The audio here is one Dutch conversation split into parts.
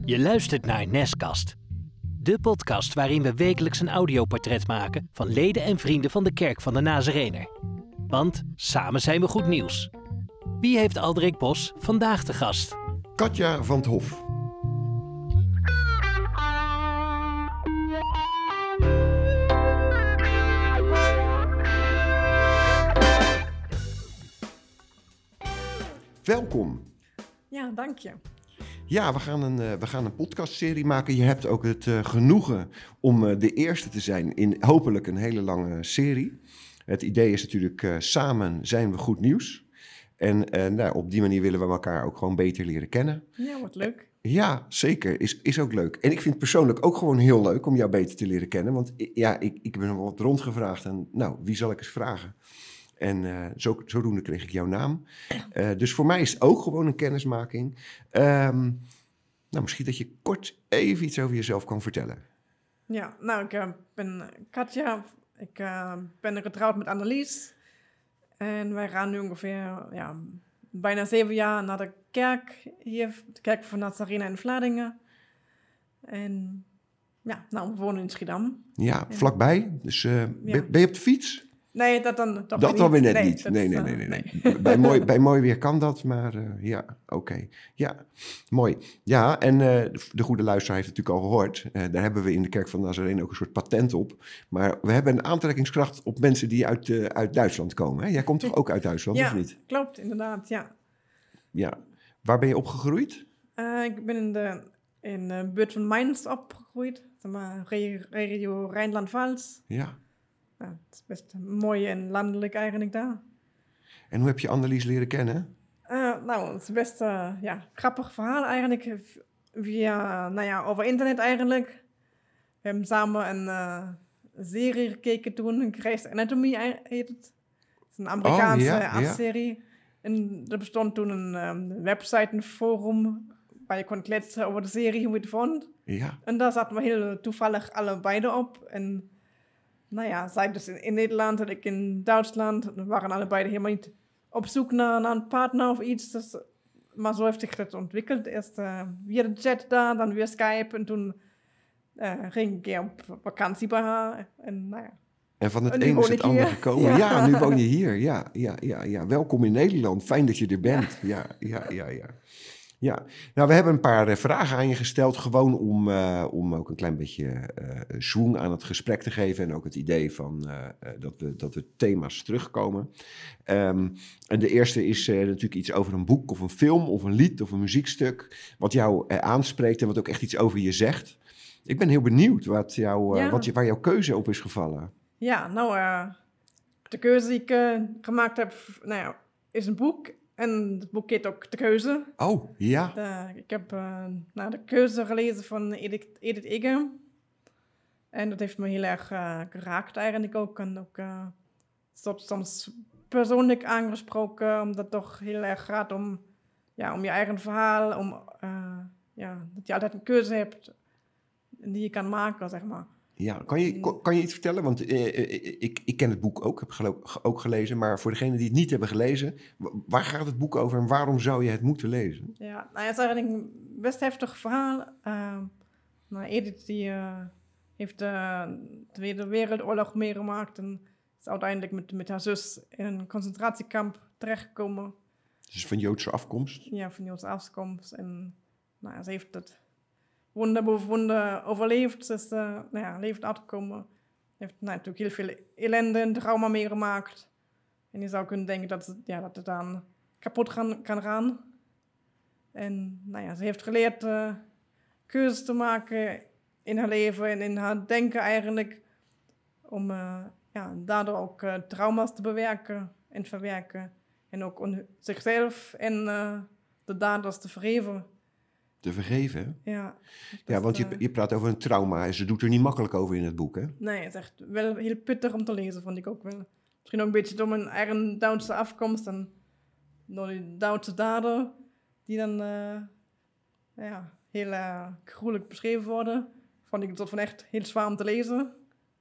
Je luistert naar Neskast. De podcast waarin we wekelijks een audioportret maken van leden en vrienden van de Kerk van de Nazarener. Want samen zijn we goed nieuws. Wie heeft Alderik Bos vandaag te gast? Katja van 't Hof. Welkom. Ja, dank je. Ja, we gaan een podcastserie maken. Je hebt ook het genoegen om de eerste te zijn in hopelijk een hele lange serie. Het idee is natuurlijk samen zijn we goed nieuws. En op die manier willen we elkaar ook gewoon beter leren kennen. Ja, wat leuk. Ja, zeker. Is ook leuk. En ik vind het persoonlijk ook gewoon heel leuk om jou beter te leren kennen. Want ik ben wat rondgevraagd en wie zal ik eens vragen? En zodoende kreeg ik jouw naam. Dus voor mij is het ook gewoon een kennismaking. Misschien dat je kort even iets over jezelf kan vertellen. Ja, ik ben Katja. Ik ben getrouwd met Annelies. En wij gaan nu ongeveer bijna 7 jaar naar de kerk hier. De kerk van Nazarena in Vlaardingen. En we wonen in Schiedam. Ja, vlakbij. Dus ben je op de fiets? Nee, dat dan weer net niet. Nee. Bij mooi weer kan dat, maar oké. Ja, mooi. Ja, en de goede luisteraar heeft het natuurlijk al gehoord. Daar hebben we in de Kerk van Nazarene ook een soort patent op. Maar we hebben een aantrekkingskracht op mensen die uit Duitsland komen. Hè? Jij komt toch ook uit Duitsland, of niet? Ja, klopt, inderdaad, ja. Ja. Waar ben je opgegroeid? Ik ben in de buurt van Mainz opgegroeid. Zeg maar, regio Rijnland-Pfalz. Ja. Ja, het is best mooi en landelijk eigenlijk daar. En hoe heb je Annelies leren kennen? Het is best grappig verhaal eigenlijk. Via, over internet eigenlijk. We hebben samen een serie gekeken toen. Grey's Anatomy heet het. Het is een Amerikaanse artsserie. En er bestond toen een website, een forum, waar je kon kletsen over de serie, hoe je het vond. Ja. En daar zaten we heel toevallig allebei op. En zij dus in Nederland en ik in Duitsland. We waren allebei helemaal niet op zoek naar een partner of iets. Dus, maar zo heeft zich dat ontwikkeld. Eerst via de chat daar, dan weer Skype. En toen ging ik een keer op vakantie bij haar. En van het een is het ander gekomen. Ja, nu woon je hier. Ja. Welkom in Nederland. Fijn dat je er bent. Ja, we hebben een paar vragen aan je gesteld. Gewoon om ook een klein beetje zoen aan het gesprek te geven. En ook het idee van dat we thema's terugkomen. En de eerste is natuurlijk iets over een boek of een film of een lied of een muziekstuk. Wat jou aanspreekt en wat ook echt iets over je zegt. Ik ben heel benieuwd waar jouw keuze op is gevallen. Ja, de keuze die ik gemaakt heb is een boek. En het boek heet ook De Keuze. Oh, ja. Ik heb De Keuze gelezen van Edith Eger. En dat heeft me heel erg geraakt eigenlijk ook. En ook soms persoonlijk aangesproken. Omdat het toch heel erg gaat om je eigen verhaal. Dat je altijd een keuze hebt die je kan maken, zeg maar. Ja, kan je iets vertellen? Want ik ken het boek ook, heb ook gelezen. Maar voor degenen die het niet hebben gelezen, waar gaat het boek over en waarom zou je het moeten lezen? Ja, het is eigenlijk een best heftig verhaal. Edith die, heeft de Tweede Wereldoorlog meegemaakt en is uiteindelijk met haar zus in een concentratiekamp terechtgekomen. Dus van Joodse afkomst? Ja, van Joodse afkomst. En ze heeft het wonder boven wonder overleefd. Ze is levend uitgekomen. Heeft natuurlijk heel veel ellende en trauma meegemaakt. En je zou kunnen denken dat het dan kapot kan gaan. En ze heeft geleerd keuzes te maken in haar leven en in haar denken eigenlijk. Om daardoor ook trauma's te bewerken en verwerken. En ook zichzelf en de daders te vergeven. Te vergeven? Ja. Ja, want je praat over een trauma en ze doet er niet makkelijk over in het boek, hè? Nee, het is echt wel heel pittig om te lezen, vond ik ook wel. Misschien ook een beetje door mijn eigen Duitse afkomst en door die Duitse dader, die dan heel gruwelijk beschreven worden. Vond ik het van echt heel zwaar om te lezen.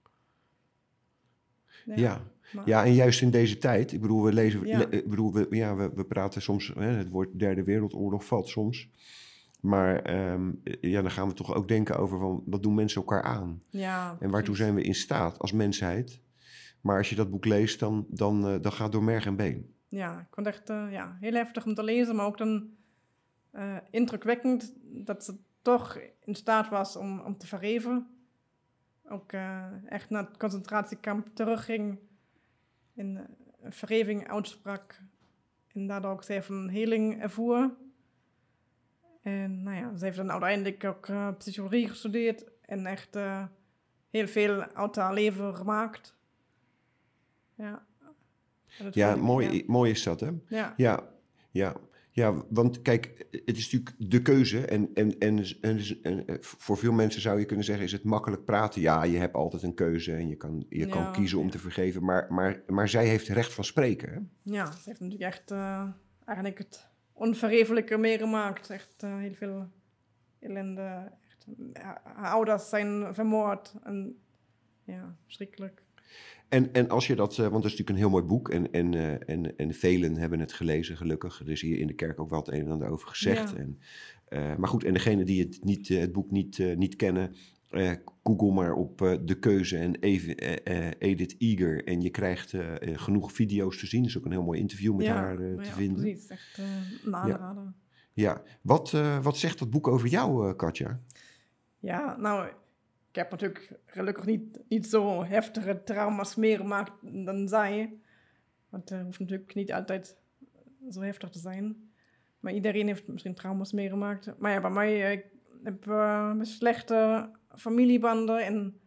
Ja, en juist in deze tijd, ik bedoel, we praten soms, het woord Derde Wereldoorlog valt soms. Maar dan gaan we toch ook denken over van, wat doen mensen elkaar aan? Ja, en waartoe zijn we in staat als mensheid? Maar als je dat boek leest, dan gaat het door merg en been. Ja, ik vond het echt heel heftig om te lezen, maar ook dan indrukwekkend dat ze toch in staat was om te vergeven. Ook echt naar het concentratiekamp terugging, in vergeving uitsprak en daardoor ook zelf een heling ervoer. En ze heeft dan uiteindelijk ook psychologie gestudeerd en echt heel veel uit haar leven gemaakt. Ja. Ja, mooi is dat, hè? Ja. Ja, want kijk, het is natuurlijk de keuze. En voor veel mensen zou je kunnen zeggen, is het makkelijk praten? Ja, je hebt altijd een keuze en je kan kiezen om te vergeven. Maar zij heeft recht van spreken, hè? Ja, ze heeft natuurlijk echt eigenlijk het onvergevelijke meegemaakt. Echt heel veel ellende. Echt, haar ouders zijn vermoord. En ja, verschrikkelijk. En als je dat, want het is natuurlijk een heel mooi boek en velen hebben het gelezen, gelukkig. Er is hier in de kerk ook wel het een en ander over gezegd. Ja. Maar goed, en degenen die het boek niet kennen, google maar op De Keuze en Edith Eger. En je krijgt genoeg video's te zien. Er is ook een heel mooi interview met haar te vinden. Ja, precies. Echt een aanrader. Ja. Wat zegt dat boek over jou, Katja? Ja, nou, ik heb natuurlijk gelukkig niet zo heftige trauma's meegemaakt dan zij. Want het hoeft natuurlijk niet altijd zo heftig te zijn. Maar iedereen heeft misschien trauma's meegemaakt. Maar ja, bij mij ik heb slechte familiebanden en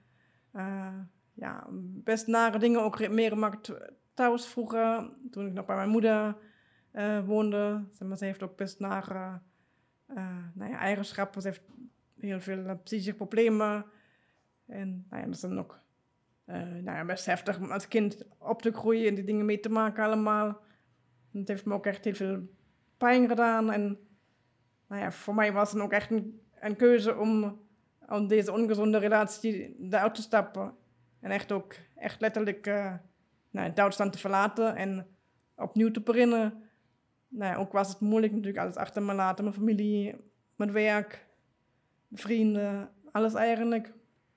best nare dingen ook meegemaakt thuis vroeger. Toen ik nog bij mijn moeder woonde. Ze heeft ook best nare eigenschappen. Ze heeft heel veel psychische problemen. En dat is dan ook best heftig om als kind op te groeien en die dingen mee te maken allemaal. En het heeft me ook echt heel veel pijn gedaan. En voor mij was het ook echt een keuze om deze ongezonde relatie eruit te stappen. En echt letterlijk Duitsland te verlaten en opnieuw te beginnen. Ook was het moeilijk natuurlijk, alles achter me laten. Mijn familie, mijn werk, vrienden, alles eigenlijk.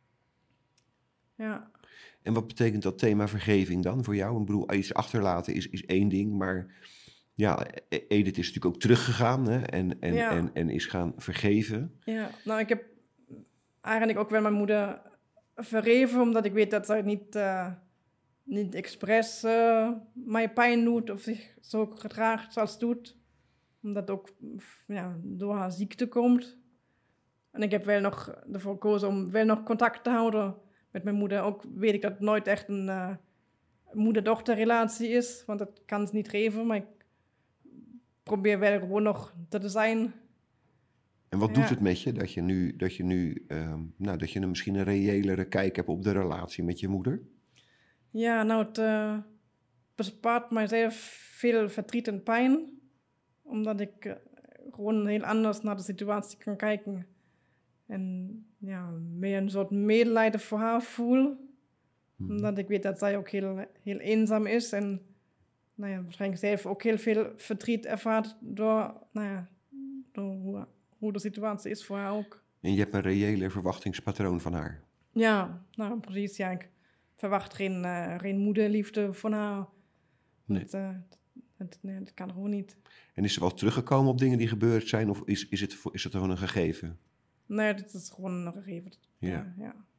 Ja. En wat betekent dat thema vergeving dan voor jou? Ik bedoel, iets achterlaten is één ding, maar ja, Edith is natuurlijk ook teruggegaan, hè? En is gaan vergeven. Ja, nou, ik heb eigenlijk ook wel mijn moeder vergeven, omdat ik weet dat zij niet expres mij pijn doet of zich zo gedraagt zoals het doet. Omdat het ook door haar ziekte komt. En ik heb wel nog ervoor gekozen om wel nog contact te houden met mijn moeder. Ook weet ik dat het nooit echt een moeder-dochter-relatie is, want dat kan ze niet geven. Maar ik probeer wel gewoon nog te zijn. En wat doet het met je dat je nu misschien een reëlere kijk hebt op de relatie met je moeder? Ja, nou, het bespaart mijzelf veel verdriet en pijn. Omdat ik gewoon heel anders naar de situatie kan kijken. En meer een soort medelijden voor haar voel. Omdat ik weet dat zij ook heel, heel eenzaam is. En waarschijnlijk zelf ook heel veel verdriet ervaart door hoe de situatie is voor haar ook. En je hebt een reële verwachtingspatroon van haar? Ja, nou precies. Ja, ik verwacht geen moederliefde van haar. Nee. Dat kan gewoon niet. En is ze wel teruggekomen op dingen die gebeurd zijn? Of is het gewoon een gegeven? Nee, dat is gewoon een gegeven. Ja.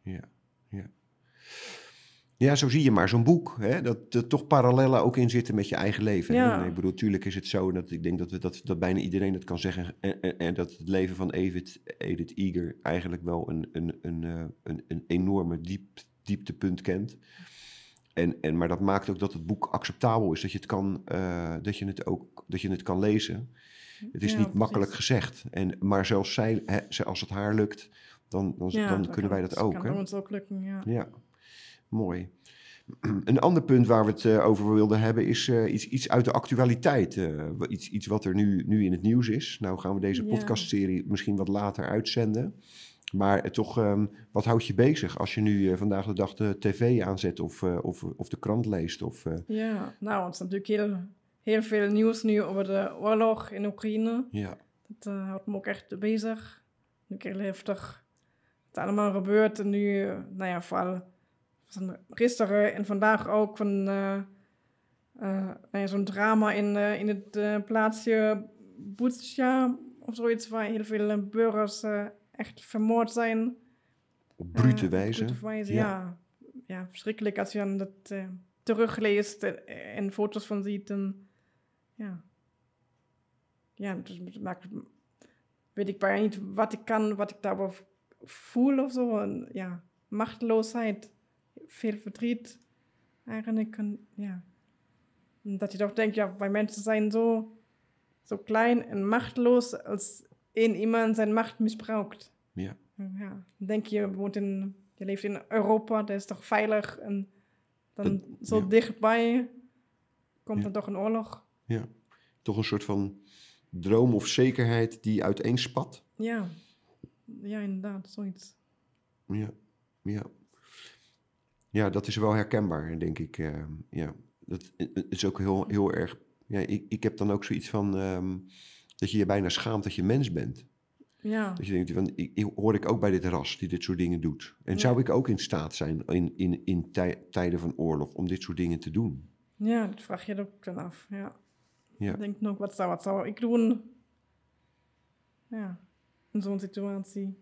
Ja, zo zie je maar zo'n boek. Hè? Dat er toch parallellen ook in zitten met je eigen leven. Ja. En ik bedoel, natuurlijk is het zo dat ik denk dat bijna iedereen dat kan zeggen. En dat het leven van Edith Eger eigenlijk wel een enorme dieptepunt kent. Maar dat maakt ook dat het boek acceptabel is. Dat je het kan lezen. Het is niet makkelijk gezegd. Maar zelfs als het haar lukt, dan kunnen wij dat ook. Dat kan ons ook lukken, ja. Ja, mooi. Een ander punt waar we het over wilden hebben is iets uit de actualiteit. Iets wat er nu in het nieuws is. Nou gaan we deze podcastserie misschien wat later uitzenden. Maar toch, wat houdt je bezig als je nu vandaag de dag de tv aanzet of de krant leest? Ja, nou, het is natuurlijk heel veel nieuws nu over de oorlog in Oekraïne. Ja. Dat houdt me ook echt bezig. Nu heel heftig. Het allemaal gebeurt. En nu, vooral gisteren en vandaag ook van zo'n drama in het plaatsje Butsja of zoiets, waar heel veel burgers echt vermoord zijn. Op brute wijze. Op brute wijze, ja. Ja, verschrikkelijk als je dan dat terugleest en foto's van ziet. En, dus weet ik bijna niet wat ik daarover voel of zo. En, machteloosheid, veel verdriet eigenlijk. En, dat je toch denkt, wij mensen zijn zo klein en machteloos als iemand zijn macht misbruikt. Ja. Dan denk je leeft in Europa, dat is toch veilig. En dan dichtbij komt dan toch een oorlog. Ja, toch een soort van droom of zekerheid die uiteenspat. Ja, inderdaad, zoiets. Ja, dat is wel herkenbaar, denk ik. Dat is ook heel erg... Ja, ik heb dan ook zoiets van... dat je je bijna schaamt dat je mens bent. Ja. Dat je denkt, hoor ik ook bij dit ras die dit soort dingen doet? En zou ik ook in staat zijn in tijden van oorlog om dit soort dingen te doen? Ja, dat vraag je ook dan af. Ja. Ik denk nog, wat zou ik doen? Ja, in zo'n situatie.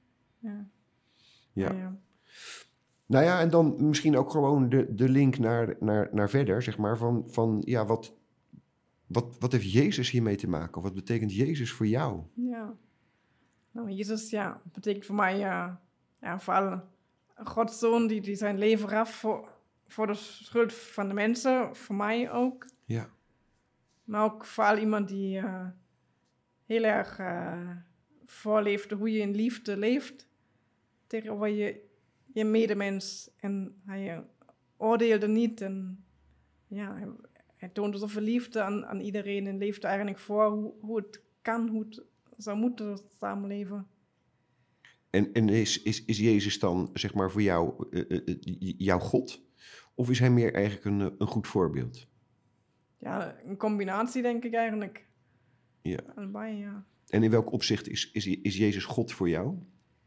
Ja. Nou ja, en dan misschien ook gewoon de link naar verder, zeg maar, van wat heeft Jezus hiermee te maken? Of wat betekent Jezus voor jou? Ja. Nou, Jezus, betekent voor mij, vooral Gods zoon die zijn leven gaf voor de schuld van de mensen, voor mij ook. Ja. Maar ook vooral iemand die heel erg voorleefde hoe je in liefde leeft tegenover je medemens. En hij oordeelde niet en hij toonde zoveel liefde aan iedereen en leefde eigenlijk voor hoe het kan, hoe het zou moeten samenleven. En is Jezus dan, zeg maar, voor jou jouw God? Of is hij meer eigenlijk een goed voorbeeld? Ja, een combinatie denk ik eigenlijk. Ja. Allebei, ja. En in welk opzicht is Jezus God voor jou?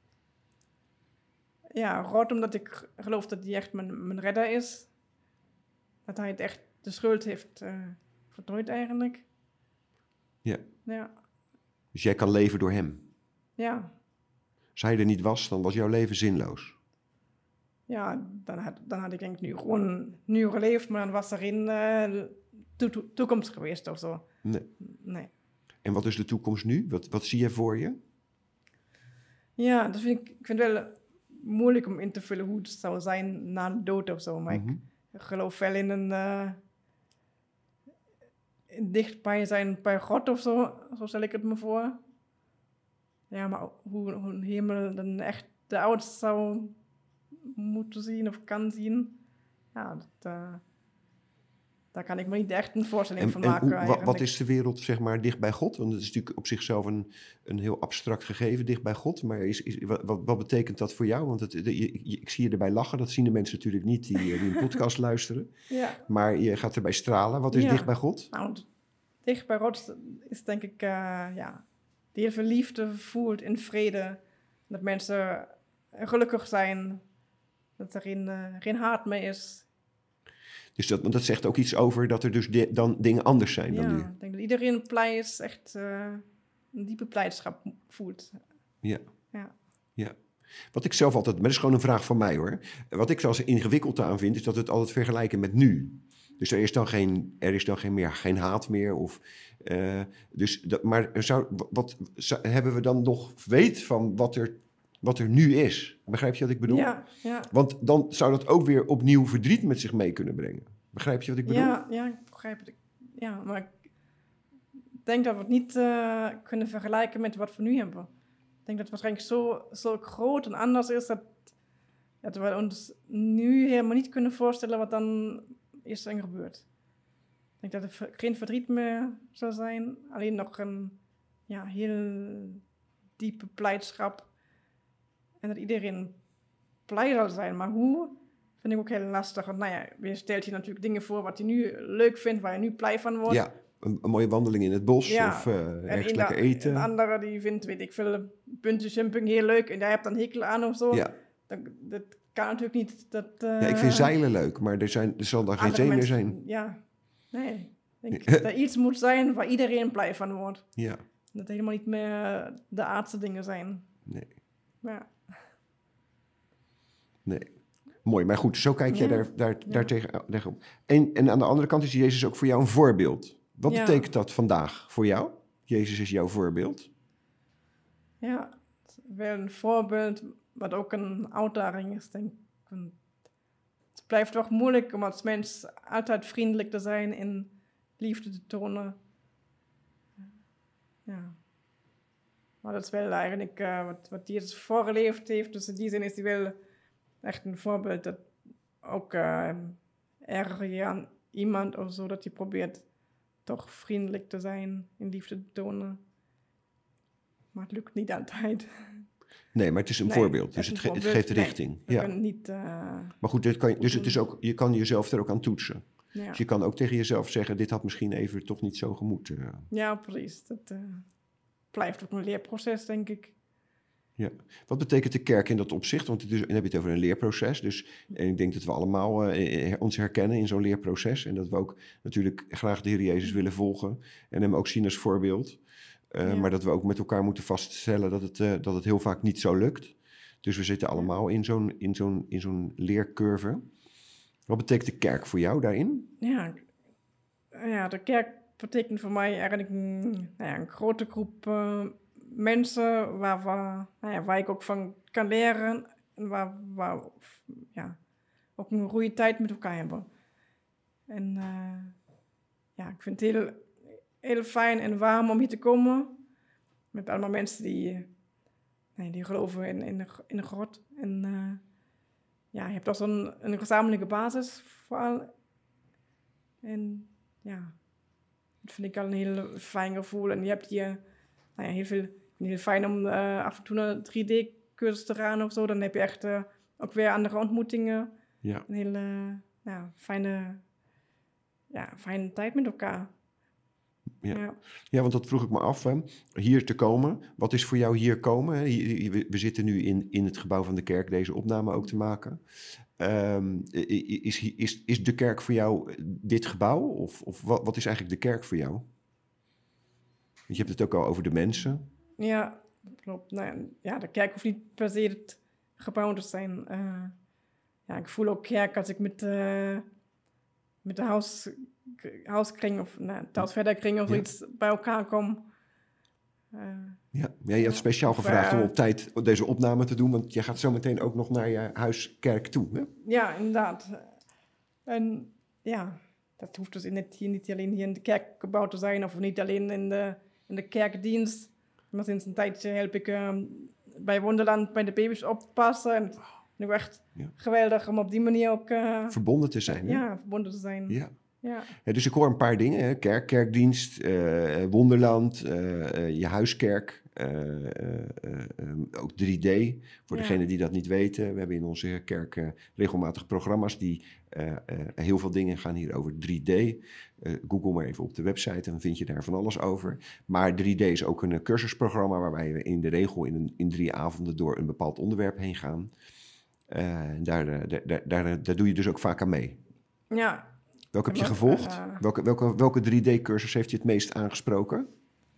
Ja, God omdat ik geloof dat hij echt mijn redder is. Dat hij het echt de schuld heeft voltooid eigenlijk. Ja. Ja. Dus jij kan leven door hem? Ja. Als hij er niet was, dan was jouw leven zinloos? Ja, dan had ik denk ik nu geleefd, maar dan was er geen toekomst geweest of zo. Nee. En wat is de toekomst nu? Wat zie je voor je? Ja, dat vind ik vind het wel moeilijk om in te vullen hoe het zou zijn na de dood of zo. Maar ik geloof wel in een dichtbij zijn bij God of zo stel ik het me voor. Ja, maar hoe een hemel dan echt de oudste zou moeten zien of kan zien, ja, daar kan ik me niet echt een voorstelling van maken. Wat is de wereld, zeg maar, dicht bij God? Want het is natuurlijk op zichzelf een heel abstract gegeven, dicht bij God. Maar wat betekent dat voor jou? Want ik zie je erbij lachen, dat zien de mensen natuurlijk niet die een podcast luisteren. Ja. Maar je gaat erbij stralen. Wat is dicht bij God? Nou, dicht bij God is denk ik, die heel veel liefde voelt in vrede. Dat mensen gelukkig zijn. Dat er geen haat meer is. Dus dat zegt ook iets over dat er dus dan dingen anders zijn dan nu. Ja, ik denk dat iedereen blij is, echt een diepe blijdschap voelt. Ja. Wat ik zelf altijd, maar dat is gewoon een vraag van mij hoor. Wat ik zelfs ingewikkeld aan vind, is dat we het altijd vergelijken met nu. Dus er is dan geen haat meer. Maar hebben we dan nog weet van wat er nu is? Begrijp je wat ik bedoel? Ja. Want dan zou dat ook weer opnieuw verdriet met zich mee kunnen brengen. Begrijp je wat ik bedoel? Ja, ik begrijp het. Ja, maar ik denk dat we het niet kunnen vergelijken met wat we nu hebben. Ik denk dat het waarschijnlijk zo groot en anders is dat we ons nu helemaal niet kunnen voorstellen wat dan is er gebeurd. Ik denk dat er geen verdriet meer zal zijn, alleen nog een heel diepe blijdschap. En dat iedereen blij zal zijn. Maar hoe, vind ik ook heel lastig. Want je stelt je natuurlijk dingen voor wat je nu leuk vindt, waar je nu blij van wordt. Ja. een mooie wandeling in het bos of ergens lekker eten. Een andere die vindt, weet ik veel, bungee-jumping heel leuk en jij hebt dan hekel aan of zo. Ja. Dat kan natuurlijk niet. Ja, ik vind zeilen leuk, maar er zal dan geen zee meer zijn. Ja, nee. Ik denk dat er iets moet zijn waar iedereen blij van wordt. Ja. Dat het helemaal niet meer de aardse dingen zijn. Nee. Ja. Nee. Mooi, maar goed, zo kijk jij daar tegenop. En aan de andere kant is Jezus ook voor jou een voorbeeld. Wat betekent dat vandaag voor jou? Jezus is jouw voorbeeld. Ja, wel een voorbeeld, wat ook een uitdaging is, denk ik. Het blijft toch moeilijk om als mens altijd vriendelijk te zijn en liefde te tonen. Ja. Maar dat is wel eigenlijk wat Jezus voorgeleefd heeft. Dus in die zin is hij wel echt een voorbeeld. Dat ook erger je aan iemand of zo, dat hij probeert toch vriendelijk te zijn en liefde te tonen. Maar het lukt niet altijd. Nee, maar het is een voorbeeld. Dus het geeft richting. Ja. Niet, maar goed, je kan jezelf er ook aan toetsen. Ja. Dus je kan ook tegen jezelf zeggen, dit had misschien even toch niet zo gemoeten. Ja, precies. Dat blijft ook een leerproces, denk ik. Ja. Wat betekent de kerk in dat opzicht? Want dan heb je het over een leerproces. En ik denk dat we allemaal ons herkennen in zo'n leerproces. En dat we ook natuurlijk graag de Heer Jezus willen volgen. En hem ook zien als voorbeeld. Maar dat we ook met elkaar moeten vaststellen dat het heel vaak niet zo lukt. Dus we zitten allemaal in zo'n leercurve. Wat betekent de kerk voor jou daarin? Ja, de kerk betekent voor mij eigenlijk een grote groep mensen waar ik ook van kan leren. En waar ook een goede tijd met elkaar hebben. En ik vind het heel fijn en warm om hier te komen. Met allemaal mensen die geloven in God. En je hebt toch een gezamenlijke basis vooral. En ja, dat vind ik al een heel fijn gevoel. En je hebt hier heel fijn om af en toe naar 3D-cursus te gaan of zo. Dan heb je echt ook weer andere ontmoetingen. Ja. Een hele fijne tijd met elkaar. Ja, want dat vroeg ik me af. Hè. Hier te komen, wat is voor jou hier komen? We zitten nu in het gebouw van de kerk deze opname ook te maken. Is de kerk voor jou dit gebouw? Of wat is eigenlijk de kerk voor jou? Want je hebt het ook al over de mensen. Ja, klopt. De kerk hoeft niet per se het gebouw te zijn. Ik voel ook kerk als ik met de huiskring of thuisverderkring of iets bij elkaar kom. Je had speciaal gevraagd om op tijd deze opname te doen, want je gaat zo meteen ook nog naar je huiskerk toe, hè? Ja, inderdaad. En dat hoeft dus niet alleen hier in de kerkgebouw te zijn, of niet alleen in de kerkdienst. Maar sinds een tijdje help ik bij Wonderland bij de baby's oppassen. En het is nu echt geweldig om op die manier ook verbonden te zijn. Ja, verbonden te zijn. Ja. Ja, dus ik hoor een paar dingen. Hè? Kerkdienst, Wonderland, je huiskerk, ook 3D. Voor degenen die dat niet weten. We hebben in onze kerk regelmatig programma's die heel veel dingen gaan hier over 3D. Google maar even op de website en dan vind je daar van alles over. Maar 3D is ook een cursusprogramma waarbij we in de regel in 3 avonden door een bepaald onderwerp heen gaan. Daar doe je dus ook vaak aan mee. Ja. Welke heb je gevolgd? Welke 3D-cursus heeft je het meest aangesproken?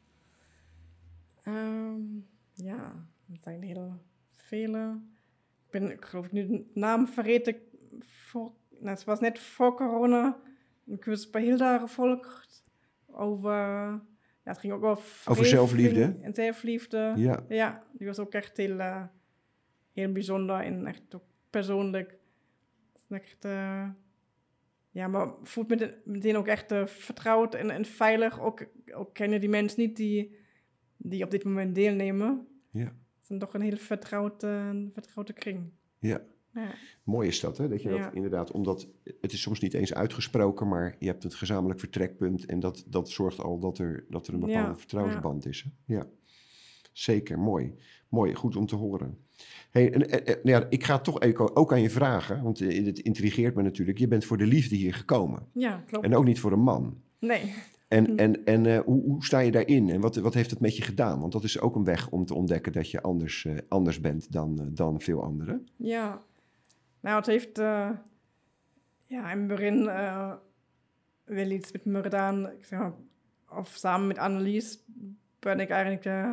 Dat zijn heel vele. Ik geloof nu de naam vergeten. Het was net voor corona. Een cursus bij Hilda gevolgd. Het ging ook over zelfliefde. En zelfliefde. Ja, die was ook echt heel bijzonder en echt ook persoonlijk. Echt... maar voelt meteen ook echt vertrouwd en veilig. Ook kennen die mensen niet die op dit moment deelnemen. Ja. Het is toch een heel vertrouwde kring. Ja. Mooi is dat, hè? Dat je dat inderdaad, omdat het is soms niet eens uitgesproken, maar je hebt het gezamenlijk vertrekpunt en dat zorgt al dat er een bepaalde vertrouwensband is. Hè? Ja, zeker. Mooi. Mooi, goed om te horen. Hey, ik ga toch ook aan je vragen, want het intrigeert me natuurlijk. Je bent voor de liefde hier gekomen. Ja, klopt. En ook niet voor een man. Nee. En hoe sta je daarin? En wat heeft het met je gedaan? Want dat is ook een weg om te ontdekken dat je anders bent dan veel anderen. Ja, nou, het heeft in het begin wel iets met me gedaan. Ik zeg maar, of samen met Annelies ben ik eigenlijk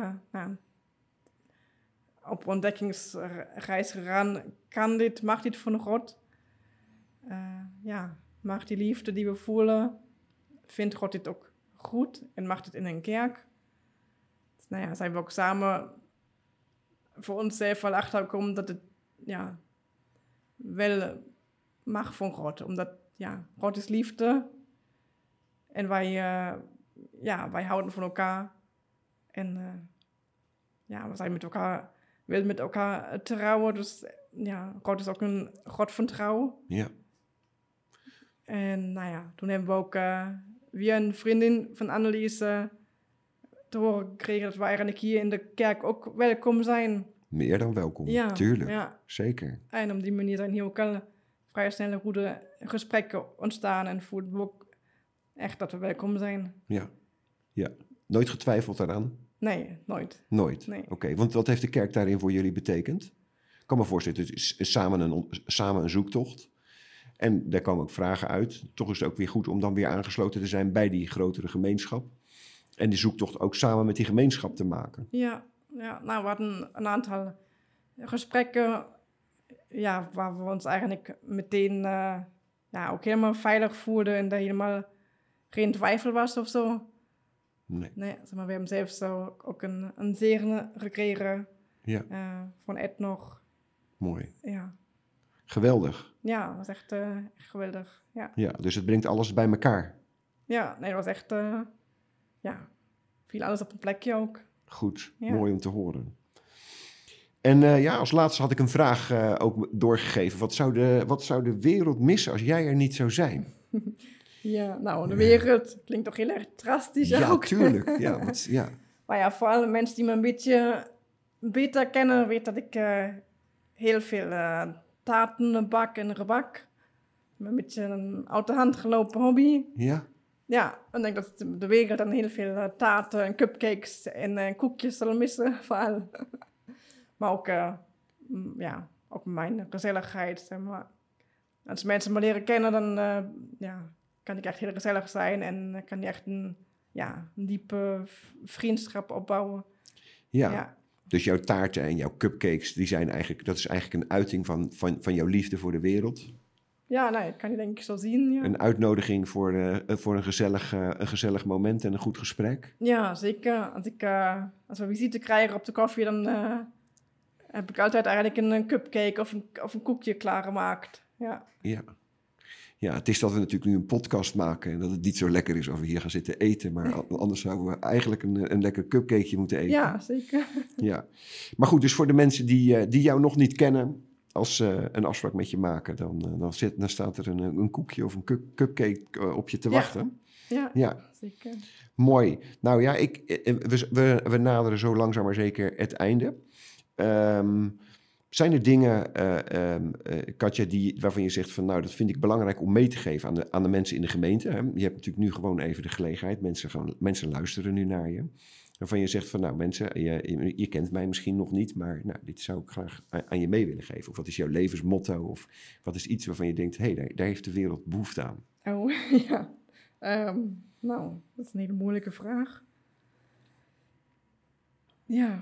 op ontdekkingsreis gegaan. Mag dit van God? Mag die liefde die we voelen, vindt God dit ook goed en mag dit in een kerk? Dus, zijn we ook samen voor onszelf wel achtergekomen dat het wel mag van God. Omdat God is liefde en wij houden van elkaar. En we zijn willen met elkaar trouwen. Dus God is ook een God van trouw. Ja. En toen hebben we ook weer een vriendin van Annelies te horen gekregen dat we eigenlijk hier in de kerk ook welkom zijn. Meer dan welkom, ja, tuurlijk. Ja. Zeker. En op die manier zijn hier ook al vrij snelle goede gesprekken ontstaan en voelen we ook echt dat we welkom zijn. Ja. Nooit getwijfeld daaraan? Nee, nooit. Nooit? Nee. Oké, want wat heeft de kerk daarin voor jullie betekend? Ik kan me voorstellen, het is samen een zoektocht. En daar komen ook vragen uit. Toch is het ook weer goed om dan weer aangesloten te zijn bij die grotere gemeenschap. En die zoektocht ook samen met die gemeenschap te maken. Ja, we hadden een aantal gesprekken waar we ons eigenlijk meteen ook helemaal veilig voelden en er helemaal geen twijfel was of zo. Nee, zeg maar, we hebben zelfs ook een zegen gekregen van Ed nog. Mooi. Ja. Geweldig. Ja, dat was echt geweldig. Ja, dus het brengt alles bij elkaar. Ja, nee, dat was echt, viel alles op een plekje ook. Goed, Ja. Mooi om te horen. En als laatste had ik een vraag ook doorgegeven. Wat zou de wereld missen als jij er niet zou zijn? Ja, de wereld klinkt toch heel erg drastisch ook. Ja, tuurlijk. Ja. Maar voor alle mensen die me een beetje beter kennen, weten dat ik heel veel taarten bak en gebak. Een beetje een uit de hand gelopen hobby. Ja? Ja, en ik denk dat de wereld dan heel veel taarten en cupcakes en koekjes zal missen, vooral. Maar ook, ook mijn gezelligheid. Zeg maar. Als mensen me leren kennen, dan kan ik echt heel gezellig zijn en kan ik echt een diepe vriendschap opbouwen. Ja. Dus jouw taarten en jouw cupcakes, dat is eigenlijk een uiting van jouw liefde voor de wereld. Ja, dat kan je denk ik zo zien. Ja. Een uitnodiging voor een gezellig moment en een goed gesprek. Ja, zeker. Als we visite krijgen op de koffie, dan heb ik altijd eigenlijk een cupcake of een koekje klaargemaakt. Ja, het is dat we natuurlijk nu een podcast maken en dat het niet zo lekker is als we hier gaan zitten eten. Maar anders zouden we eigenlijk een lekker cupcakeje moeten eten. Ja, zeker. Ja. Maar goed, dus voor de mensen die jou nog niet kennen, als ze een afspraak met je maken, dan staat er een koekje of een cupcake op je te wachten. Ja, zeker. Mooi. Nou ja, we naderen zo langzaam maar zeker het einde. Zijn er dingen, Katja, waarvan je zegt van nou, dat vind ik belangrijk om mee te geven aan de mensen in de gemeente? Hè? Je hebt natuurlijk nu gewoon even de gelegenheid. Mensen luisteren nu naar je. Waarvan je zegt van nou mensen, je kent mij misschien nog niet, maar nou, dit zou ik graag aan je mee willen geven. Of wat is jouw levensmotto? Of wat is iets waarvan je denkt, daar heeft de wereld behoefte aan? Oh, ja. Nou, dat is een hele moeilijke vraag. Ja.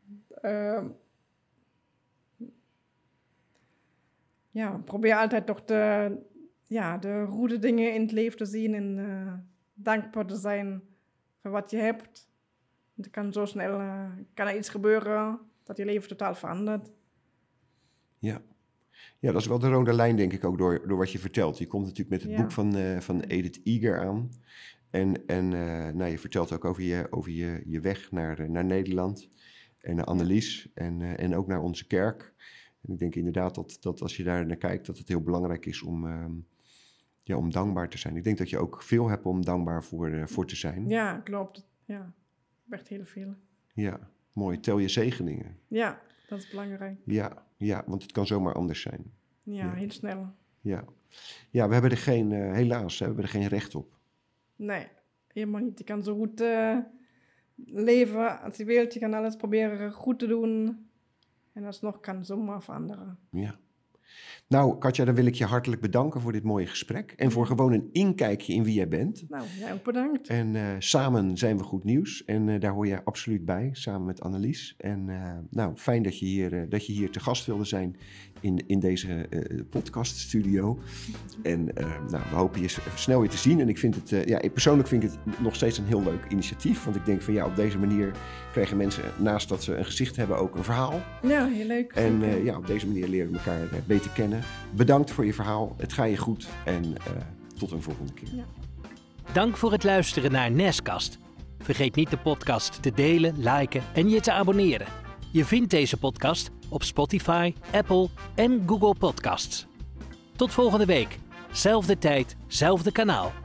Probeer altijd toch de goede dingen in het leven te zien en dankbaar te zijn voor wat je hebt. Er kan zo snel kan er iets gebeuren dat je leven totaal verandert. Ja, dat is wel de rode lijn, denk ik, ook door wat je vertelt. Je komt natuurlijk met het boek van Edith Eger aan. En je vertelt ook over je weg naar Nederland en naar Annelies en ook naar onze kerk. En ik denk inderdaad dat als je daar naar kijkt, dat het heel belangrijk is om dankbaar te zijn. Ik denk dat je ook veel hebt om dankbaar voor te zijn. Ja, klopt. Ja, echt heel veel. Ja, mooi. Tel je zegeningen. Ja, dat is belangrijk. Ja, want het kan zomaar anders zijn. Ja, heel snel. Ja, we hebben er helaas, we hebben er geen recht op. Nee, helemaal niet. Je kan zo goed leven als je wilt. Je kan alles proberen goed te doen. En alsnog kan zomaar veranderen. Ja. Nou, Katja, dan wil ik je hartelijk bedanken voor dit mooie gesprek. En voor gewoon een inkijkje in wie jij bent. Nou, jij ook bedankt. En samen zijn we goed nieuws. En daar hoor jij absoluut bij, samen met Annelies. En nou, fijn dat je hier te gast wilde zijn in deze podcaststudio. En nou, we hopen je snel weer te zien. En ik vind het, persoonlijk vind ik het nog steeds een heel leuk initiatief. Want ik denk van op deze manier krijgen mensen, naast dat ze een gezicht hebben, ook een verhaal. Ja, heel leuk. En op deze manier leren we elkaar beter kennen. Bedankt voor je verhaal. Het gaat je goed. En tot een volgende keer. Ja. Dank voor het luisteren naar Neskast. Vergeet niet de podcast te delen, liken en je te abonneren. Je vindt deze podcast op Spotify, Apple en Google Podcasts. Tot volgende week. Zelfde tijd, zelfde kanaal.